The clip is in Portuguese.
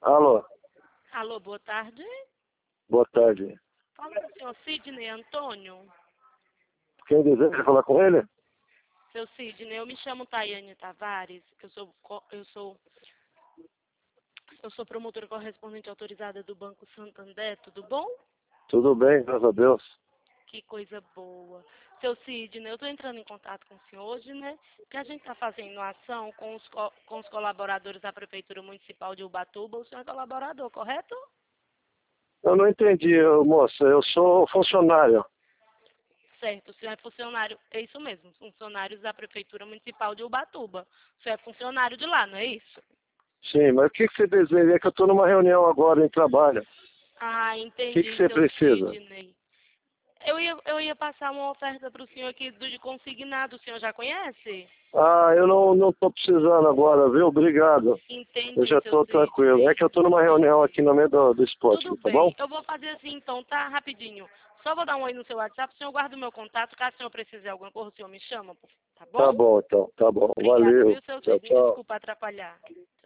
Alô, Alô, boa tarde. boa tarde. Fala com o senhor Sidney Antônio. Quem deseja falar com ele? Seu Sidney, eu me chamo Tayane Tavares. Eu sou promotora correspondente autorizada do Banco Santander, tudo bom? Tudo bem, graças a Deus. Que coisa boa. Seu Sidney, eu estou entrando em contato com o senhor hoje, né? Porque a gente está fazendo uma ação com os colaboradores da Prefeitura Municipal de Ubatuba. O senhor é colaborador, correto? Eu não entendi, moça. Eu sou funcionário. Certo, o senhor é funcionário, é isso mesmo, funcionários da Prefeitura Municipal de Ubatuba. O senhor é funcionário de lá, não é isso? Sim, mas o que você deseja? É que eu estou numa reunião agora em trabalho. Ah, O que entendi, você seu precisa? Sidney. Eu ia passar uma oferta para o senhor aqui de consignado, o senhor já conhece? Ah, eu não estou precisando agora, viu? Obrigado. Eu Entendi, já seu estou tranquilo. É Sidney. que eu estou numa reunião aqui no meio do esporte, Tudo tá bom? bem, eu vou fazer assim então, tá? Rapidinho. Só vou dar um oi no seu WhatsApp, o senhor guarda o meu contato, caso o senhor precise de alguma coisa, o senhor me chama, tá bom? Tá bom, então. Tá bom. Obrigado, Valeu. viu, seu Tchau, Sidney? tchau. Desculpa atrapalhar.